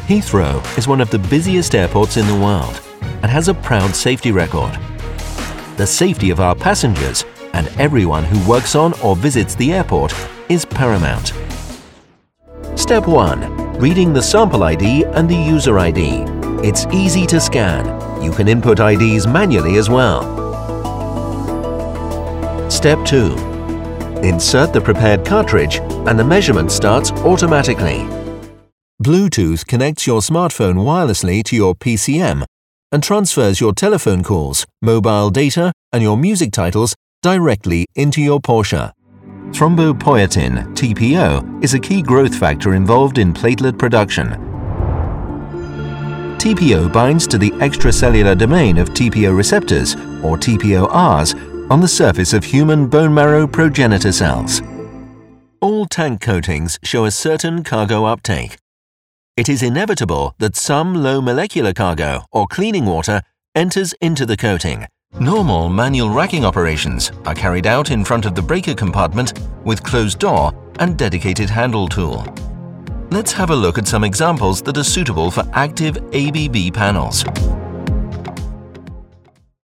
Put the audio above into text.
Heathrow is one of the busiest airports in the world and has a proud safety record. The safety of our passengers and everyone who works on or visits the airport is paramount. Step 1. Reading the sample ID and the user ID. It's easy to scan. You can input IDs manually as well. Step 2. Insert the prepared cartridge and the measurement starts automatically. Bluetooth connects your smartphone wirelessly to your PCM and transfers your telephone calls, mobile data and your music titles directly into your Porsche. Thrombopoietin, TPO, is a key growth factor involved in platelet production. TPO binds to the extracellular domain of TPO receptors, or TPORs, on the surface of human bone marrow progenitor cells. All tank coatings show a certain cargo uptake. It is inevitable that some low molecular cargo, or cleaning water, enters into the coating. Normal manual racking operations are carried out in front of the breaker compartment with closed door and dedicated handle tool. Let's have a look at some examples that are suitable for active ABB panels.